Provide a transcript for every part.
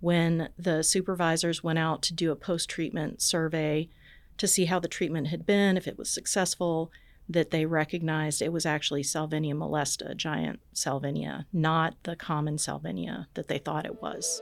when the supervisors went out to do a post-treatment survey to see how the treatment had been, if it was successful, that they recognized it was actually Salvinia molesta, giant Salvinia, not the common Salvinia that they thought it was.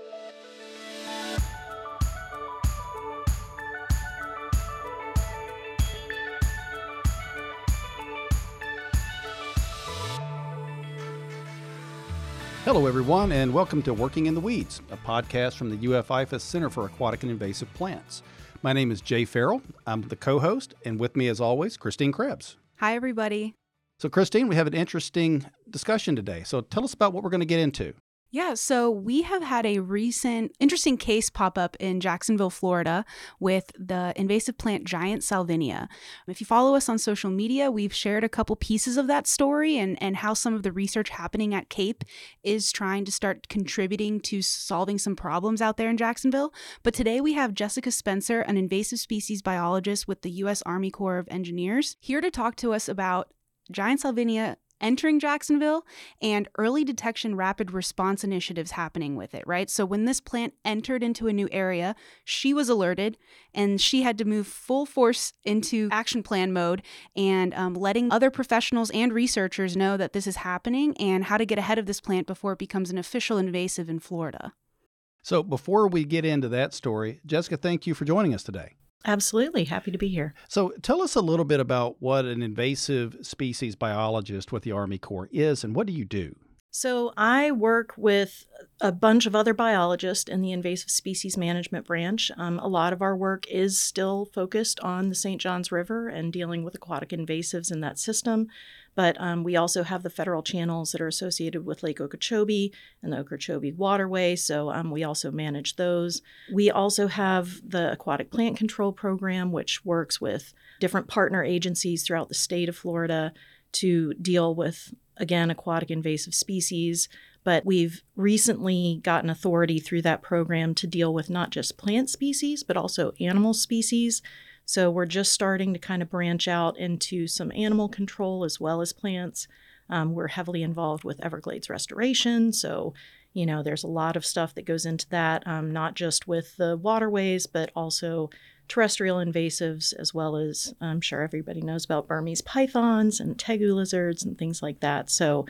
Hello, everyone, and welcome to Working in the Weeds, a podcast from the UF-IFAS Center for Aquatic and Invasive Plants. My name is Jay Farrell. I'm the co-host, and with me, as always, Christine Krebs. Hi, everybody. So, Christine, we have an interesting discussion today. So tell us about what we're going to get into. Yeah, so we have had a recent interesting case pop up in Jacksonville, Florida with the invasive plant giant Salvinia. If you follow us on social media, we've shared a couple pieces of that story and how some of the research happening at CAPE is trying to start contributing to solving some problems out there in Jacksonville. But today we have Jessica Spencer, an invasive species biologist with the U.S. Army Corps of Engineers, here to talk to us about giant Salvinia entering Jacksonville and early detection rapid response initiatives happening with it, right? So when this plant entered into a new area, she was alerted and she had to move full force into action plan mode and letting other professionals and researchers know that this is happening and how to get ahead of this plant before it becomes an official invasive in Florida. So before we get into that story, Jessica, thank you for joining us today. Absolutely. Happy to be here. So tell us a little bit about what an invasive species biologist with the Army Corps is and what do you do? So I work with a bunch of other biologists in the invasive species management branch. A lot of our work is still focused on the St. Johns River and dealing with aquatic invasives in that system. But we also have the federal channels that are associated with Lake Okeechobee and the Okeechobee Waterway. So we also manage those. We also have the Aquatic Plant Control Program, which works with different partner agencies throughout the state of Florida to deal with, again, aquatic invasive species. But we've recently gotten authority through that program to deal with not just plant species, but also animal species. So we're just starting to kind of branch out into some animal control as well as plants. We're heavily involved with Everglades restoration. So, there's a lot of stuff that goes into that, not just with the waterways, but also terrestrial invasives, as well as I'm sure everybody knows about Burmese pythons and tegu lizards and things like that. So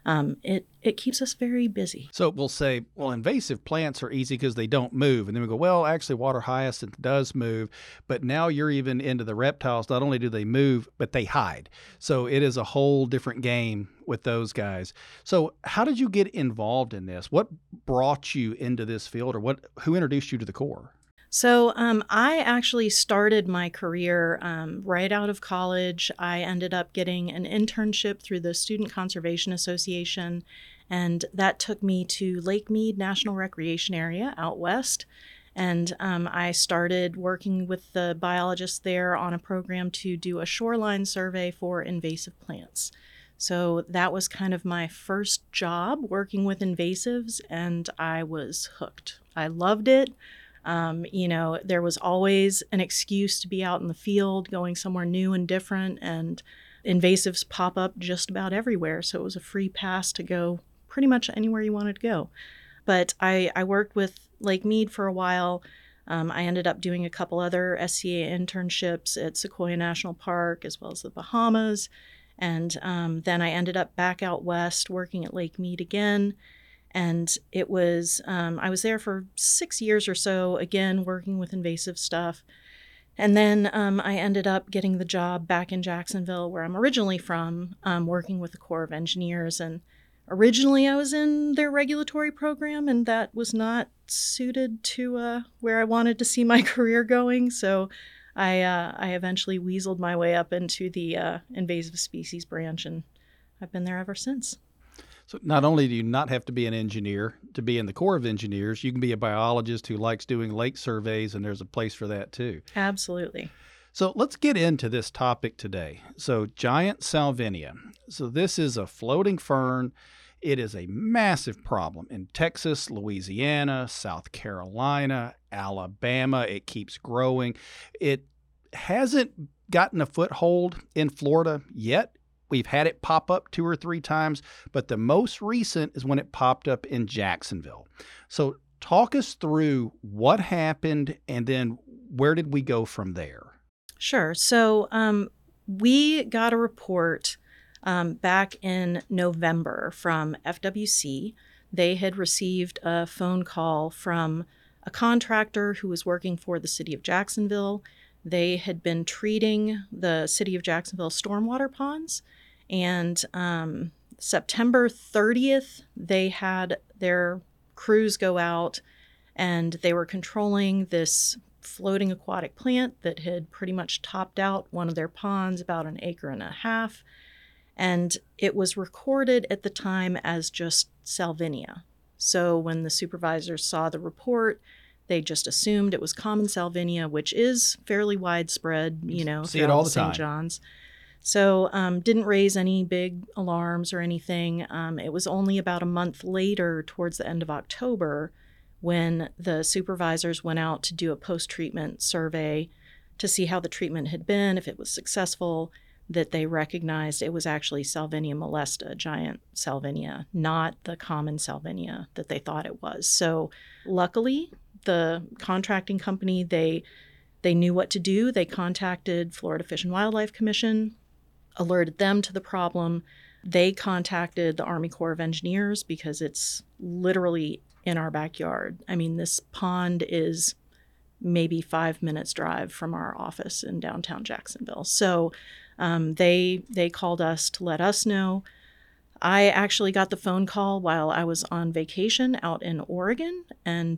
it keeps us very busy. So we'll say, well, invasive plants are easy because they don't move. And then we go, well, actually, water hyacinth does move. But now you're even into the reptiles. Not only do they move, but they hide. So it is a whole different game with those guys. So how did you get involved in this? What brought you into this field, or who introduced you to the Corps? So I actually started my career right out of college. I ended up getting an internship through the Student Conservation Association, and that took me to Lake Mead National Recreation Area out west. And I started working with the biologists there on a program to do a shoreline survey for invasive plants. So that was kind of my first job working with invasives, and I was hooked. I loved it. There was always an excuse to be out in the field, going somewhere new and different, and invasives pop up just about everywhere. So it was a free pass to go pretty much anywhere you wanted to go. But I worked with Lake Mead for a while. I ended up doing a couple other SCA internships at Sequoia National Park, as well as the Bahamas. And then I ended up back out west working at Lake Mead again. And it was, I was there for 6 years or so, again, working with invasive stuff. And then I ended up getting the job back in Jacksonville, where I'm originally from, working with the Corps of Engineers. And originally I was in their regulatory program, and that was not suited to where I wanted to see my career going. So I eventually weaseled my way up into the invasive species branch, and I've been there ever since. So not only do you not have to be an engineer to be in the Corps of Engineers, you can be a biologist who likes doing lake surveys, and there's a place for that too. Absolutely. So let's get into this topic today. So giant Salvinia. So this is a floating fern. It is a massive problem in Texas, Louisiana, South Carolina, Alabama. It keeps growing. It hasn't gotten a foothold in Florida yet. We've had it pop up 2 or 3 times, but the most recent is when it popped up in Jacksonville. So Talk us through what happened and then where did we go from there? Sure. So we got a report back in November from FWC. They had received a phone call from a contractor who was working for the city of Jacksonville. They had been treating the city of Jacksonville stormwater ponds, and September 30th, they had their crews go out and they were controlling this floating aquatic plant that had pretty much topped out one of their ponds, about 1.5 acres. And it was recorded at the time as just salvinia. So when the supervisors saw the report, they just assumed it was common salvinia, which is fairly widespread, See it all the St. time. John's. So didn't raise any big alarms or anything. It was only about a month later, towards the end of October, when the supervisors went out to do a post-treatment survey to see how the treatment had been, if it was successful, that they recognized it was actually Salvinia molesta, giant salvinia, not the common salvinia that they thought it was. So luckily, the contracting company, they knew what to do. They contacted Florida Fish and Wildlife Commission, alerted them to the problem. They contacted the Army Corps of Engineers because it's literally in our backyard. I mean, this pond is maybe 5 minutes drive from our office in downtown Jacksonville. So they called us to let us know. I actually got the phone call while I was on vacation out in Oregon, and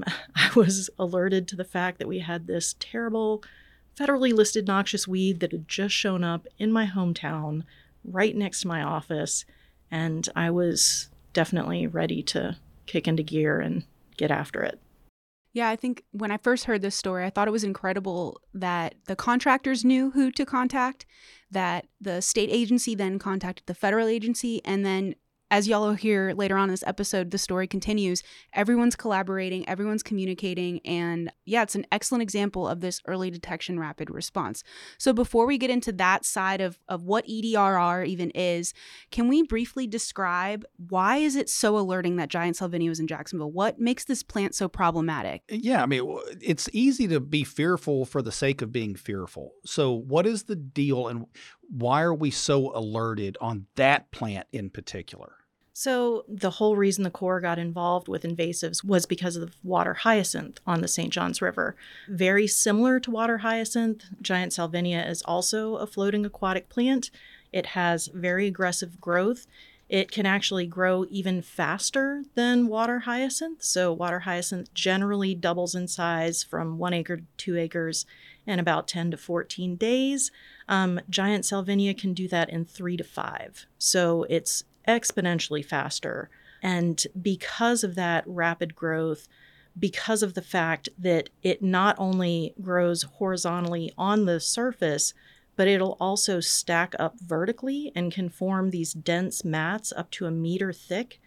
I was alerted to the fact that we had this terrible federally listed noxious weed that had just shown up in my hometown right next to my office, and I was definitely ready to kick into gear and get after it. Yeah, I think when I first heard this story, I thought it was incredible that the contractors knew who to contact, that the state agency then contacted the federal agency, and then, as y'all will hear later on in this episode, the story continues. Everyone's collaborating, everyone's communicating, and yeah, it's an excellent example of this early detection rapid response. So before we get into that side of what EDRR even is, can we briefly describe why is it so alerting that giant salvinia was in Jacksonville? What makes this plant so problematic? Yeah, I mean, it's easy to be fearful for the sake of being fearful. So what is the deal and why are we so alerted on that plant in particular? So the whole reason the Corps got involved with invasives was because of water hyacinth on the St. Johns River. Very similar to water hyacinth, giant salvinia is also a floating aquatic plant. It has very aggressive growth. It can actually grow even faster than water hyacinth. So water hyacinth generally doubles in size from 1 acre to 2 acres in about 10 to 14 days. Giant salvinia can do that in 3 to 5. So it's exponentially faster. And because of that rapid growth, because of the fact that it not only grows horizontally on the surface, but it'll also stack up vertically and can form these dense mats up to 1 meter thick.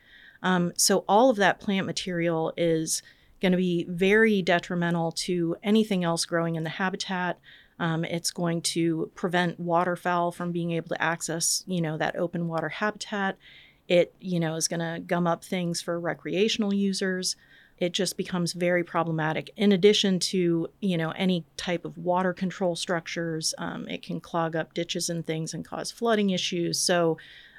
So all of that plant material is going to be very detrimental to anything else growing in the habitat. It's going to prevent waterfowl from being able to access, that open water habitat. It, is going to gum up things for recreational users. It just becomes very problematic. In addition to, any type of water control structures, it can clog up ditches and things and cause flooding issues. So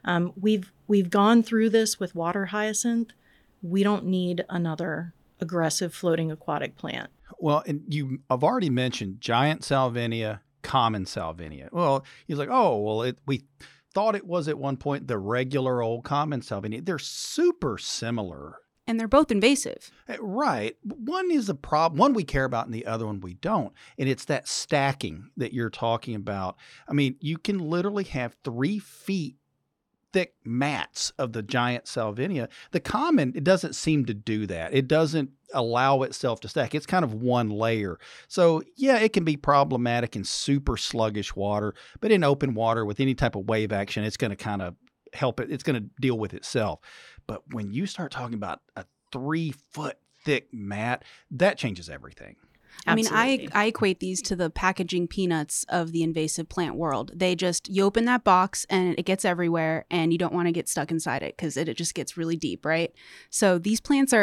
we've gone through this with water hyacinth. We don't need another aggressive floating aquatic plant. Well, and I've already mentioned giant salvinia, common salvinia. Well, he's like, we thought it was at one point the regular old common salvinia. They're super similar. And they're both invasive. Right. One is a problem. One we care about and the other one we don't. And it's that stacking that you're talking about. I mean, you can literally have 3 feet thick mats of the giant salvinia. The common, it doesn't seem to do that. It doesn't allow itself to stack. It's kind of one layer. So yeah, it can be problematic in super sluggish water, but in open water with any type of wave action, it's going to kind of help it. It's going to deal with itself. But when you start talking about a 3-foot thick mat, that changes everything. Absolutely. I mean, Absolutely. I equate these to the packaging peanuts of the invasive plant world. You open that box and it gets everywhere and you don't want to get stuck inside it because it just gets really deep, right? So these plants are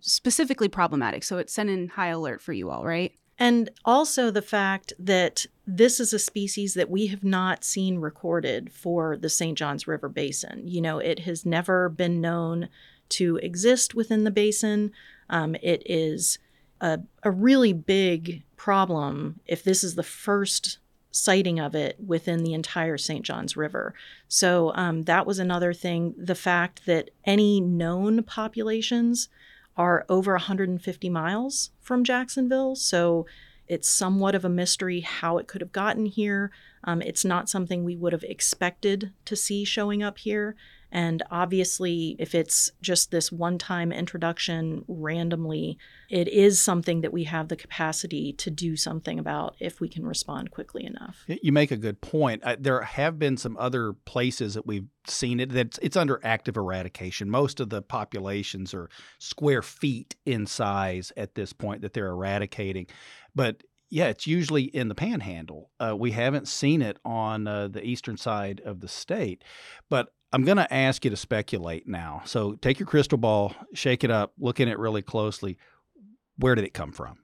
specifically problematic. So it's sending high alert for you all, right? And also the fact that this is a species that we have not seen recorded for the St. Johns River Basin. It has never been known to exist within the basin. It is a really big problem if this is the first sighting of it within the entire St. Johns River. So that was another thing. The fact that any known populations are over 150 miles from Jacksonville. So it's somewhat of a mystery how it could have gotten here. It's not something we would have expected to see showing up here. And obviously, if it's just this one-time introduction randomly, it is something that we have the capacity to do something about if we can respond quickly enough. You make a good point. There have been some other places that we've seen it that it's under active eradication. Most of the populations are square feet in size at this point that they're eradicating. But yeah, it's usually in the Panhandle. We haven't seen it on the eastern side of the state. But I'm going to ask you to speculate now. So take your crystal ball, shake it up, look at it really closely. Where did it come from?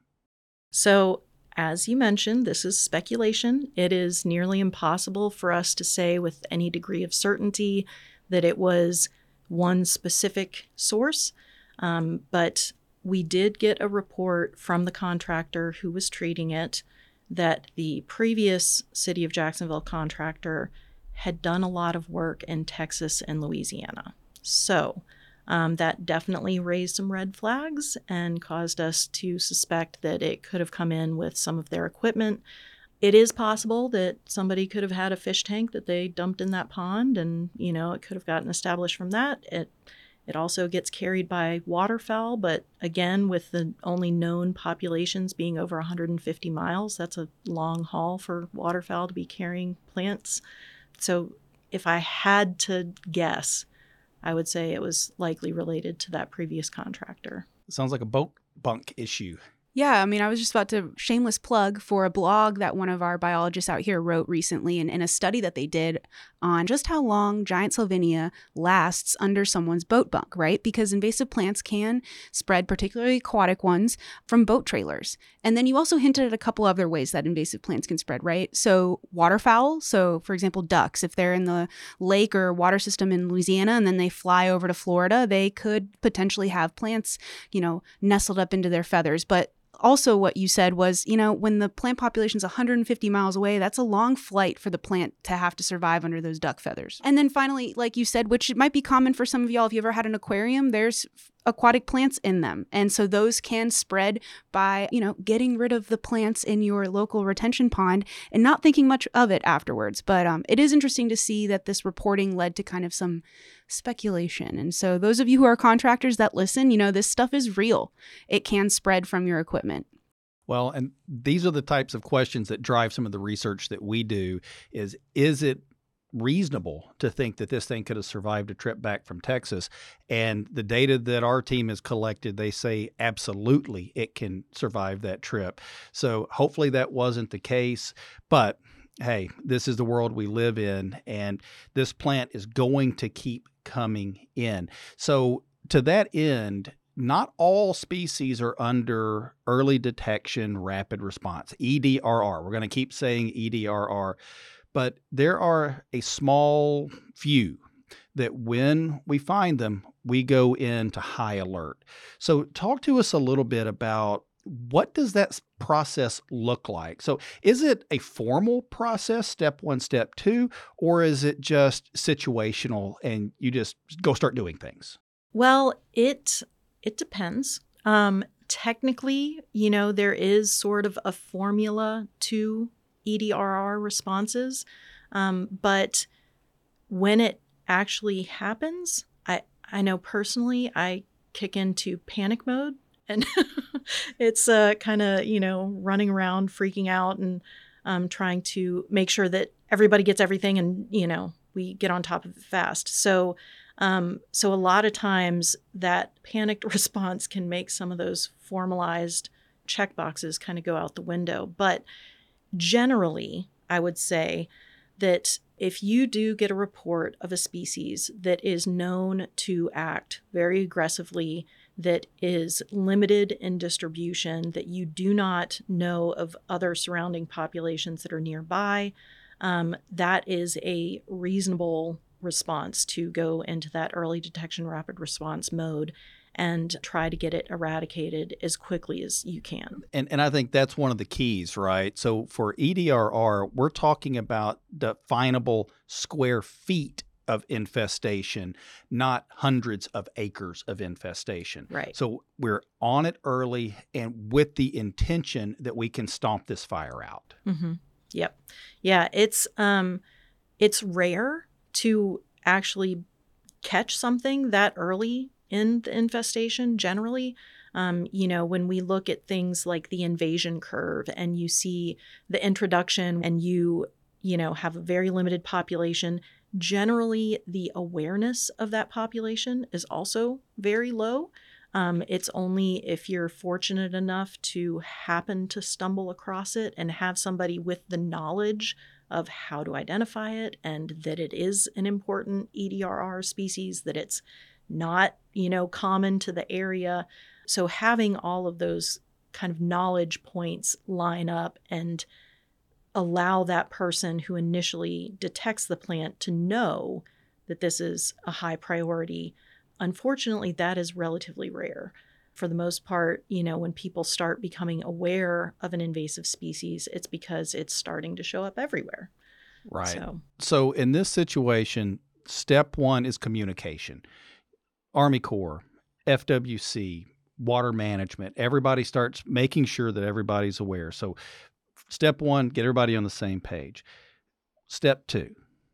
So, as you mentioned, this is speculation. It is nearly impossible for us to say with any degree of certainty that it was one specific source. But we did get a report from the contractor who was treating it that the previous City of Jacksonville contractor had done a lot of work in Texas and Louisiana. So that definitely raised some red flags and caused us to suspect that it could have come in with some of their equipment. It is possible that somebody could have had a fish tank that they dumped in that pond and, it could have gotten established from that. It also gets carried by waterfowl, but again, with the only known populations being over 150 miles, that's a long haul for waterfowl to be carrying plants. So if I had to guess, I would say it was likely related to that previous contractor. It sounds like a boat bunk issue. Yeah, I mean, I was just about to shameless plug for a blog that one of our biologists out here wrote recently in a study that they did on just how long giant Salvinia lasts under someone's boat bunk, right? Because invasive plants can spread, particularly aquatic ones, from boat trailers. And then you also hinted at a couple other ways that invasive plants can spread, right? So waterfowl, so for example, ducks, if they're in the lake or water system in Louisiana and then they fly over to Florida, they could potentially have plants, nestled up into their feathers. But also what you said was, when the plant population is 150 miles away, that's a long flight for the plant to have to survive under those duck feathers. And then finally, like you said, which might be common for some of y'all, if you ever had an aquarium, there's aquatic plants in them. And so those can spread by, getting rid of the plants in your local retention pond and not thinking much of it afterwards. But it is interesting to see that this reporting led to kind of some speculation. And so those of you who are contractors that listen, this stuff is real. It can spread from your equipment. Well, and these are the types of questions that drive some of the research that we do is it reasonable to think that this thing could have survived a trip back from Texas? And the data that our team has collected, they say absolutely it can survive that trip. So hopefully that wasn't the case. But hey, this is the world we live in, and this plant is going to keep coming in. So to that end, not all species are under early detection rapid response, EDRR. We're going to keep saying EDRR. But there are a small few that when we find them, we go into high alert. So talk to us a little bit about what does that process look like? So is it a formal process, step 1, step 2, or is it just situational and you just go start doing things? Well, it depends. Technically, there is sort of a formula to EDRR responses. But when it actually happens, I know personally, I kick into panic mode and it's kind of, running around, freaking out and trying to make sure that everybody gets everything and, we get on top of it fast. So a lot of times that panicked response can make some of those formalized checkboxes kind of go out the window. But generally, I would say that if you do get a report of a species that is known to act very aggressively, that is limited in distribution, that you do not know of other surrounding populations that are nearby, that is a reasonable response to go into that early detection rapid response mode and try to get it eradicated as quickly as you can. And I think that's one of the keys, right? So for EDRR, we're talking about definable square feet of infestation, not hundreds of acres of infestation. Right. So we're on it early and with the intention that we can stomp this fire out. Mm-hmm. Yep. Yeah, it's rare to actually catch something that early in the infestation generally. When we look at things like the invasion curve and you see the introduction and you have a very limited population, generally the awareness of that population is also very low. It's only if you're fortunate enough to happen to stumble across it and have somebody with the knowledge of how to identify it and that it is an important EDRR species, that it's not, common to the area. So having all of those kind of knowledge points line up and allow that person who initially detects the plant to know that this is a high priority. Unfortunately, that is relatively rare. For the most part, when people start becoming aware of an invasive species, it's because it's starting to show up everywhere. Right. So in this situation, step one is communication. Army Corps, FWC, water management, everybody starts making sure that everybody's aware. So step one, get everybody on the same page. Step two.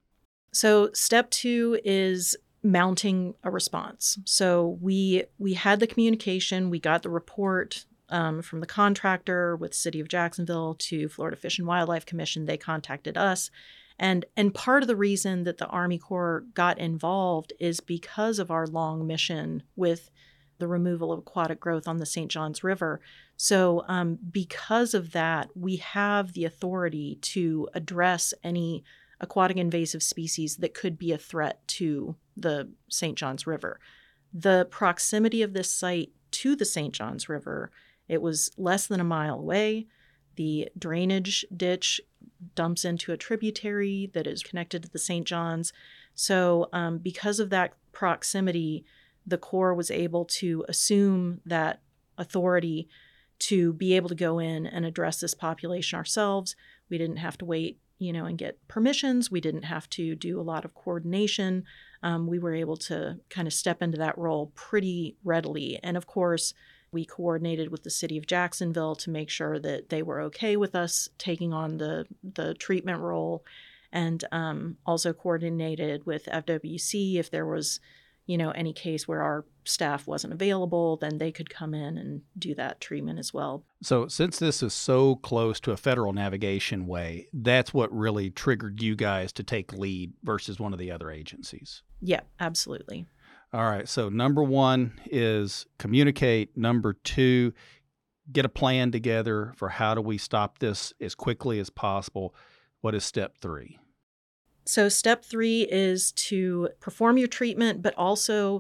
So step two is mounting a response. So we had the communication, we got the report from the contractor with City of Jacksonville to Florida Fish and Wildlife Commission. They contacted us. And part of the reason that the Army Corps got involved is because of our long mission with the removal of aquatic growth on the St. Johns River. So because of that, we have the authority to address any aquatic invasive species that could be a threat to the St. Johns River. The proximity of this site to the St. Johns River, it was less than a mile away. The drainage ditch dumps into a tributary that is connected to the St. Johns. So because of that proximity, the Corps was able to assume that authority to be able to go in and address this population ourselves. We didn't have to wait, and get permissions. We didn't have to do a lot of coordination. We were able to kind of step into that role pretty readily. And of course, we coordinated with the City of Jacksonville to make sure that they were okay with us taking on the treatment role, and also coordinated with FWC if there was, any case where our staff wasn't available, then they could come in and do that treatment as well. So since this is so close to a federal navigation way, that's what really triggered you guys to take lead versus one of the other agencies. Yeah, absolutely. All right. So number one is communicate. Number two, get a plan together for how do we stop this as quickly as possible. What is step three? So step three is to perform your treatment, but also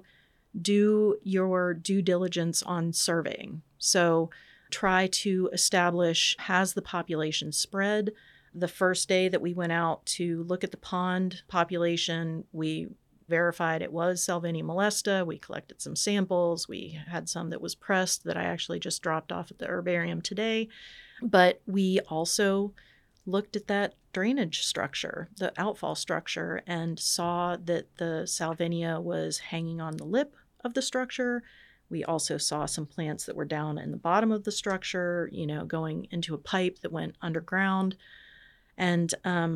do your due diligence on surveying. So try to establish, has the population spread? The first day that we went out to look at the pond population, we verified it was Salvinia molesta. We collected some samples. We had some that was pressed that I actually just dropped off at the herbarium today. But we also looked at that drainage structure, the outfall structure, and saw that the Salvinia was hanging on the lip of the structure. We also saw some plants that were down in the bottom of the structure, going into a pipe that went underground. And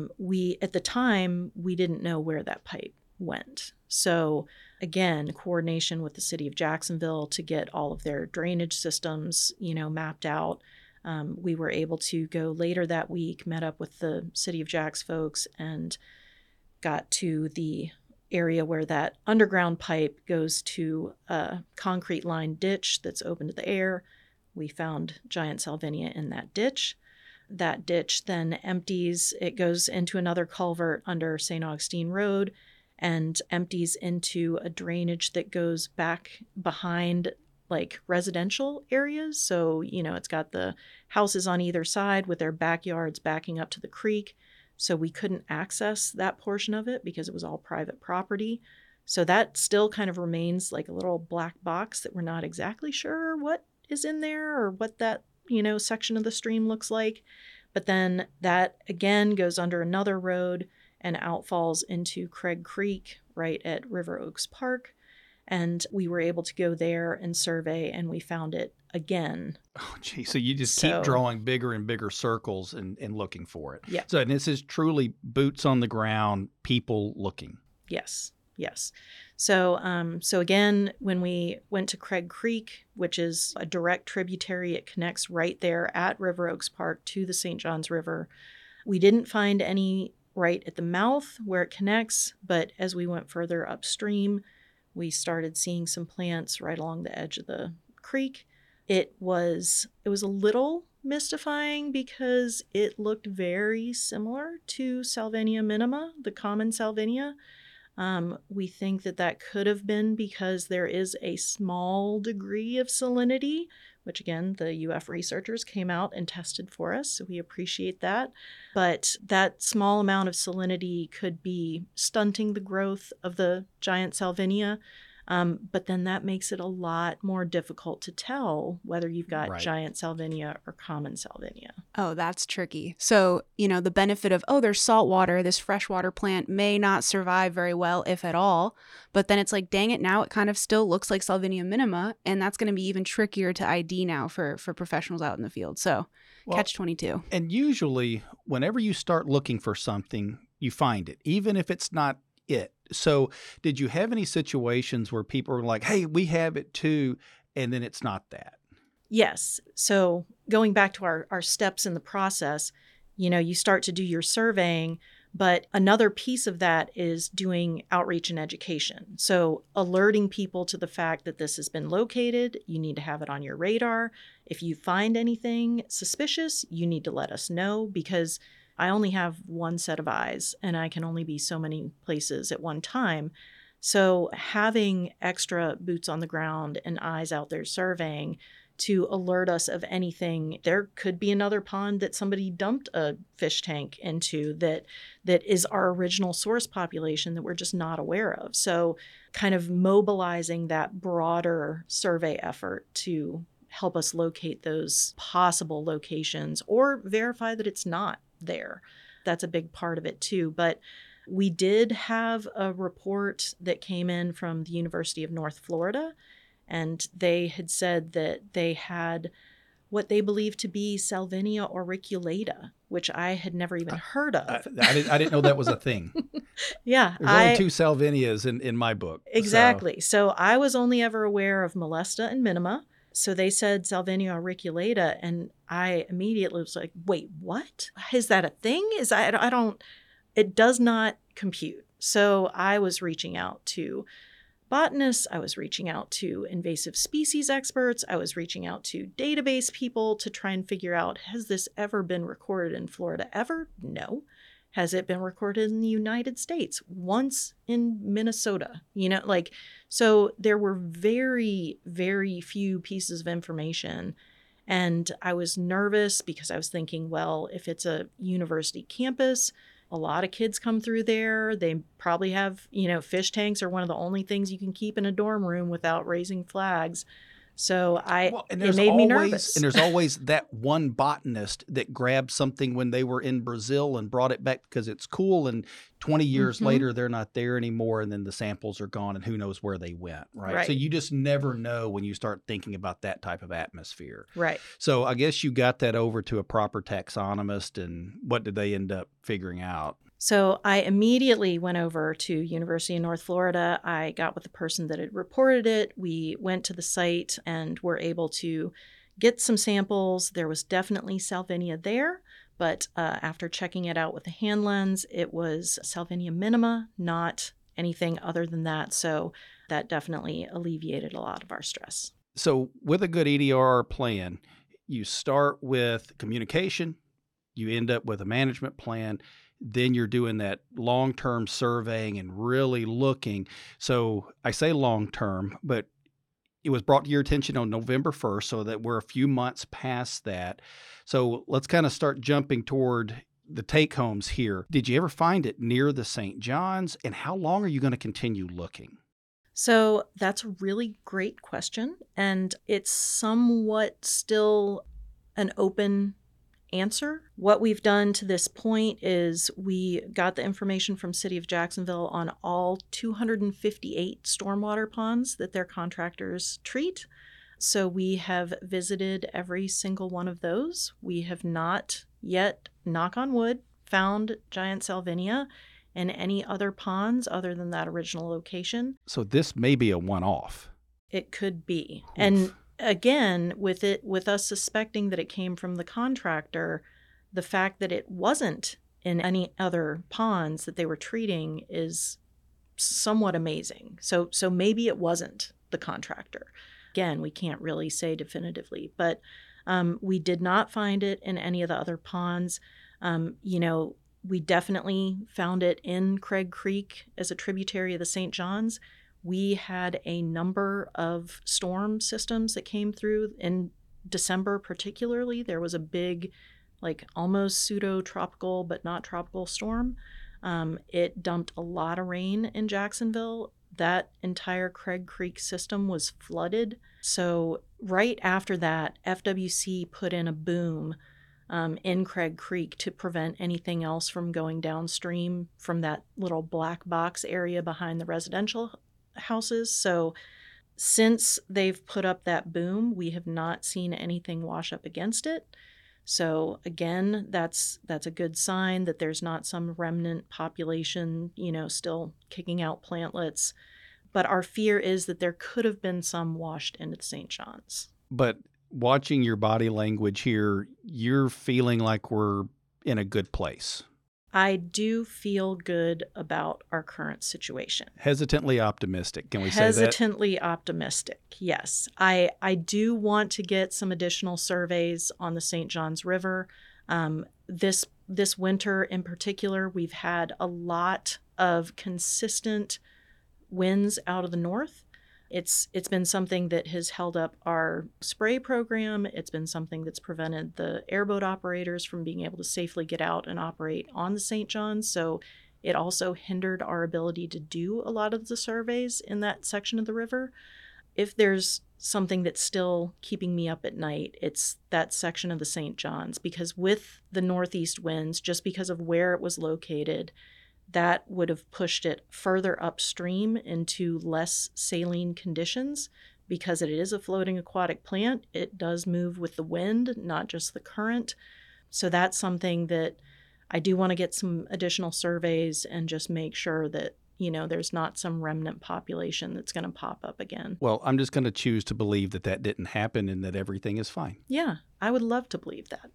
at the time, we didn't know where that pipe went. So again, coordination with the City of Jacksonville to get all of their drainage systems, mapped out. We were able to go later that week, met up with the City of Jacks folks, and got to the area where that underground pipe goes to a concrete lined ditch that's open to the air. We found giant Salvinia in that ditch. That ditch then empties, it goes into another culvert under St. Augustine Road and empties into a drainage that goes back behind like residential areas. So, it's got the houses on either side with their backyards backing up to the creek. So we couldn't access that portion of it because it was all private property. So that still kind of remains like a little black box that we're not exactly sure what is in there or what that, section of the stream looks like. But then that again goes under another road and outfalls into Craig Creek right at River Oaks Park. And we were able to go there and survey, and we found it again. Oh, gee. So you just keep drawing bigger and bigger circles and looking for it. Yeah. So and this is truly boots on the ground, people looking. Yes. So again, when we went to Craig Creek, which is a direct tributary, it connects right there at River Oaks Park to the St. Johns River. We didn't find any right at the mouth where it connects, but as we went further upstream, we started seeing some plants right along the edge of the creek. It was a little mystifying because it looked very similar to Salvinia minima, the common Salvinia. We think that could have been because there is a small degree of salinity, which again, the UF researchers came out and tested for us, so we appreciate that. But that small amount of salinity could be stunting the growth of the giant Salvinia. But then that makes it a lot more difficult to tell whether you've got giant Salvinia or common Salvinia. Oh, that's tricky. So, the benefit of, there's salt water, this freshwater plant may not survive very well, if at all. But then it's like, dang it, now it kind of still looks like Salvinia minima. And that's going to be even trickier to ID now for professionals out in the field. So catch-22. And usually, whenever you start looking for something, you find it, even if it's not it. So did you have any situations where people were like, hey, we have it too, and then it's not that? Yes. So going back to our steps in the process, you start to do your surveying, but another piece of that is doing outreach and education. So alerting people to the fact that this has been located, you need to have it on your radar. If you find anything suspicious, you need to let us know because I only have one set of eyes and I can only be so many places at one time. So having extra boots on the ground and eyes out there surveying to alert us of anything, there could be another pond that somebody dumped a fish tank into that is our original source population that we're just not aware of. So kind of mobilizing that broader survey effort to help us locate those possible locations or verify that it's not there. That's a big part of it too. But we did have a report that came in from the University of North Florida, and they had said that they had what they believe to be Salvinia auriculata, which I had never even heard of. I didn't know that was a thing. Yeah. There's only two Salvinias in my book. Exactly. So I was only ever aware of molesta and minima. So they said Salvinia auriculata, and I immediately was like, wait, what? Is that a thing? It does not compute. So I was reaching out to botanists, I was reaching out to invasive species experts, I was reaching out to database people to try and figure out, has this ever been recorded in Florida ever? No. Has it been recorded in the United States? Once in Minnesota, so there were very, very few pieces of information. And I was nervous because I was thinking, well, if it's a university campus, a lot of kids come through there. They probably have, fish tanks are one of the only things you can keep in a dorm room without raising flags. So it made me nervous. And there's always that one botanist that grabbed something when they were in Brazil and brought it back because it's cool. And 20 years later, they're not there anymore. And then the samples are gone and who knows where they went. Right. So you just never know when you start thinking about that type of atmosphere. Right. So I guess you got that over to a proper taxonomist. And what did they end up figuring out? So I immediately went over to University of North Florida. I got with the person that had reported it. We went to the site and were able to get some samples. There was definitely Salvinia there, but after checking it out with a hand lens, it was Salvinia minima, not anything other than that. So that definitely alleviated a lot of our stress. So with a good EDR plan, you start with communication, you end up with a management plan, then you're doing that long-term surveying and really looking. So I say long-term, but It was brought to your attention on November 1st, so that we're a few months past that. So let's kind of start jumping toward the take-homes here. Did you ever find it near the St. John's, and how long are you going to continue looking? So that's a really great question, and it's somewhat still an open answer. What we've done to this point is we got the information from City of Jacksonville on all 258 stormwater ponds that their contractors treat. So we have visited every single one of those. We have not yet, knock on wood, found giant salvinia in any other ponds other than that original location. So this may be a one-off. It could be. Oof. And again, with us suspecting that it came from the contractor, the fact that it wasn't in any other ponds that they were treating is somewhat amazing. So maybe it wasn't the contractor. Again, we can't really say definitively, but we did not find it in any of the other ponds. We definitely found it in Craig Creek as a tributary of the St. John's. We had a number of storm systems that came through in December, particularly. There was a big, almost pseudo-tropical but not tropical storm. It dumped a lot of rain in Jacksonville. That entire Craig Creek system was flooded. So right after that, FWC put in a boom in Craig Creek to prevent anything else from going downstream from that little black box area behind the residential houses. So since they've put up that boom, we have not seen anything wash up against it. So again, that's a good sign that there's not some remnant population, still kicking out plantlets. But our fear is that there could have been some washed into the St. John's. But watching your body language here, you're feeling like we're in a good place. I do feel good about our current situation. Hesitantly optimistic. Can we say that? Hesitantly optimistic, yes. I do want to get some additional surveys on the St. Johns River. This winter in particular, we've had a lot of consistent winds out of the north. It's been something that has held up our spray program. It's been something that's prevented the airboat operators from being able to safely get out and operate on the St. John's. So it also hindered our ability to do a lot of the surveys in that section of the river. If there's something that's still keeping me up at night, it's that section of the St. John's, because with the northeast winds, just because of where it was located, that would have pushed it further upstream into less saline conditions. Because it is a floating aquatic plant, it does move with the wind, not just the current. So that's something that I do want to get some additional surveys and just make sure that, there's not some remnant population that's going to pop up again. Well, I'm just going to choose to believe that didn't happen and that everything is fine. Yeah, I would love to believe that.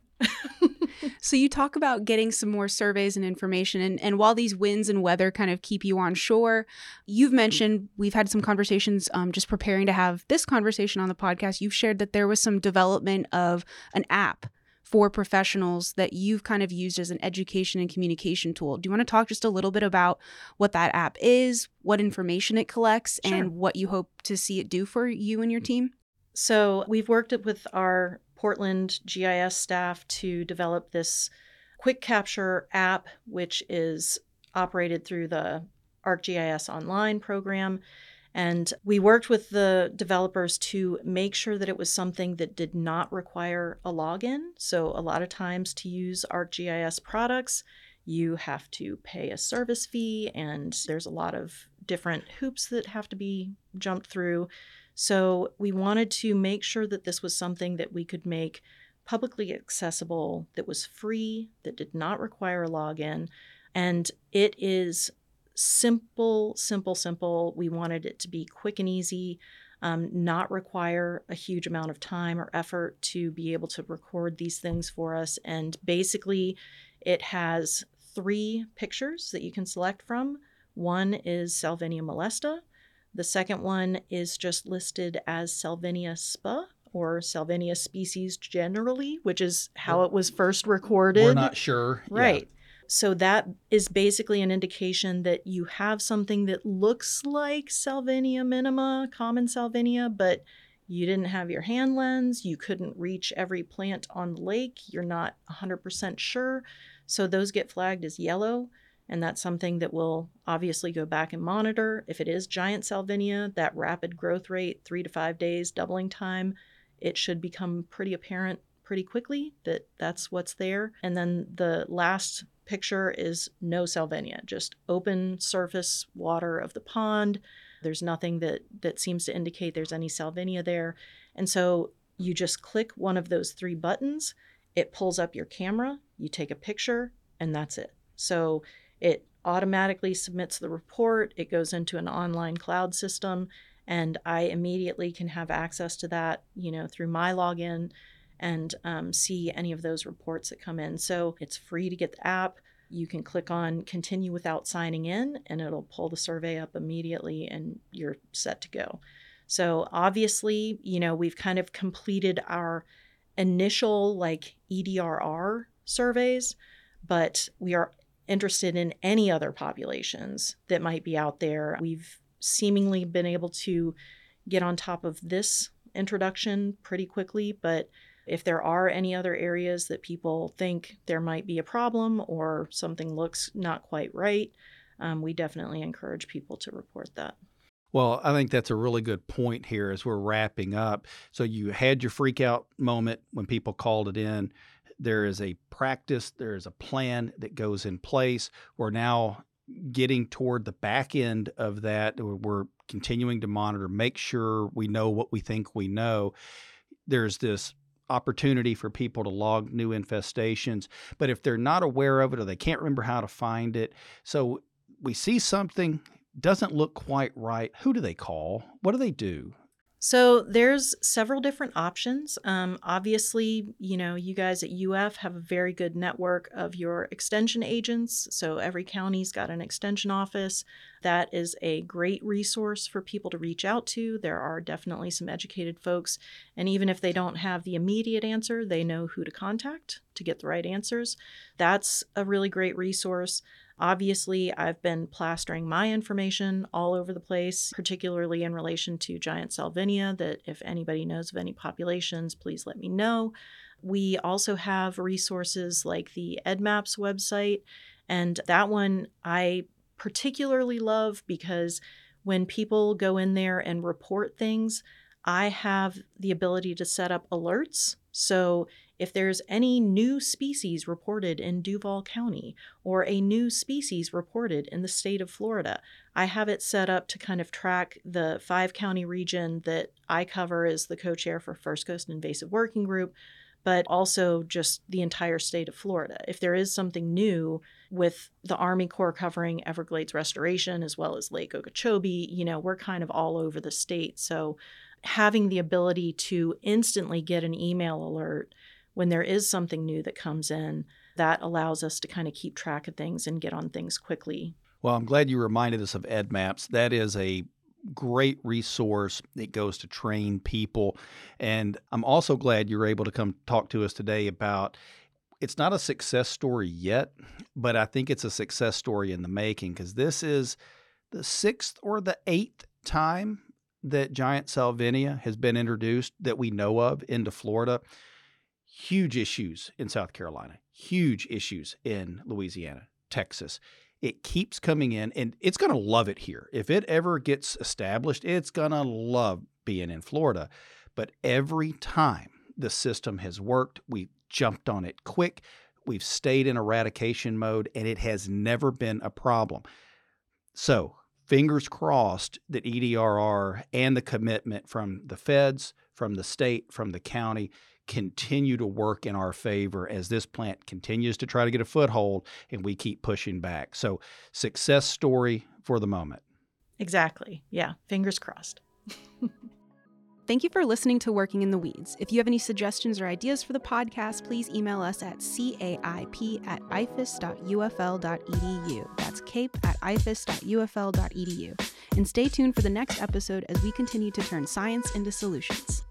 So you talk about getting some more surveys and information, and while these winds and weather kind of keep you on shore, you've mentioned, we've had some conversations just preparing to have this conversation on the podcast. You've shared that there was some development of an app for professionals that you've kind of used as an education and communication tool. Do you want to talk just a little bit about what that app is, what information it collects, Sure. and what you hope to see it do for you and your team? So we've worked with our Portland GIS staff to develop this quick capture app, which is operated through the ArcGIS Online program. And we worked with the developers to make sure that it was something that did not require a login. So a lot of times to use ArcGIS products, you have to pay a service fee, and there's a lot of different hoops that have to be jumped through. So we wanted to make sure that this was something that we could make publicly accessible, that was free, that did not require a login. And it is simple. We wanted it to be quick and easy, not require a huge amount of time or effort to be able to record these things for us. And basically, it has 3 pictures that you can select from. One is Salvinia molesta. The second one is just listed as Salvinia spa, or Salvinia species generally, which is how it was first recorded. We're not sure. Right. Yeah. So that is basically an indication that you have something that looks like Salvinia minima, common Salvinia, but you didn't have your hand lens. You couldn't reach every plant on the lake. You're not 100% sure. So those get flagged as yellow. And that's something that we'll obviously go back and monitor. If it is giant Salvinia, that rapid growth rate, 3 to 5 days, doubling time, it should become pretty apparent pretty quickly that that's what's there. And then the last picture is no Salvinia, just open surface water of the pond. There's nothing that seems to indicate there's any Salvinia there. And so you just click one of those 3 buttons, it pulls up your camera, you take a picture, and that's it. So it automatically submits the report, it goes into an online cloud system, and I immediately can have access to that, through my login and see any of those reports that come in. So it's free to get the app. You can click on continue without signing in and it'll pull the survey up immediately and you're set to go. So obviously, we've kind of completed our initial EDRR surveys, but we are interested in any other populations that might be out there. We've seemingly been able to get on top of this introduction pretty quickly, but if there are any other areas that people think there might be a problem or something looks not quite right, we definitely encourage people to report that. Well, I think that's a really good point here as we're wrapping up. So you had your freak out moment when people called it in. There is a practice, there is a plan that goes in place. We're now getting toward the back end of that. We're continuing to monitor, make sure we know what we think we know. There's this opportunity for people to log new infestations, but if they're not aware of it or they can't remember how to find it, so we see something doesn't look quite right, who do they call? What do they do? So there's several different options. Obviously, you guys at UF have a very good network of your extension agents. So every county's got an extension office. That is a great resource for people to reach out to. There are definitely some educated folks. And even if they don't have the immediate answer, they know who to contact to get the right answers. That's a really great resource. Obviously, I've been plastering my information all over the place, particularly in relation to giant Salvinia, that if anybody knows of any populations, please let me know. We also have resources like the EDMAPS website, and that one I particularly love because when people go in there and report things, I have the ability to set up alerts. So if there's any new species reported in Duval County or a new species reported in the state of Florida, I have it set up to kind of track the 5-county region that I cover as the co-chair for First Coast Invasive Working Group, but also just the entire state of Florida. If there is something new with the Army Corps covering Everglades restoration as well as Lake Okeechobee, we're kind of all over the state. So having the ability to instantly get an email alert when there is something new that comes in, that allows us to kind of keep track of things and get on things quickly. Well, I'm glad you reminded us of EDMAPS. That is a great resource that goes to train people. And I'm also glad you're able to come talk to us today about, it's not a success story yet, but I think it's a success story in the making, because this is the 6th or the 8th time that giant Salvinia has been introduced that we know of into Florida. Huge issues in South Carolina, huge issues in Louisiana, Texas. It keeps coming in, and it's going to love it here. If it ever gets established, it's going to love being in Florida. But every time the system has worked, we've jumped on it quick. We've stayed in eradication mode, and it has never been a problem. So fingers crossed that EDRR and the commitment from the feds, from the state, from the county continue to work in our favor as this plant continues to try to get a foothold and we keep pushing back. So success story for the moment. Exactly. Yeah. Fingers crossed. Thank you for listening to Working in the Weeds. If you have any suggestions or ideas for the podcast, please email us at caip@ifas.ufl.edu. That's cape@ifas.ufl.edu. And stay tuned for the next episode as we continue to turn science into solutions.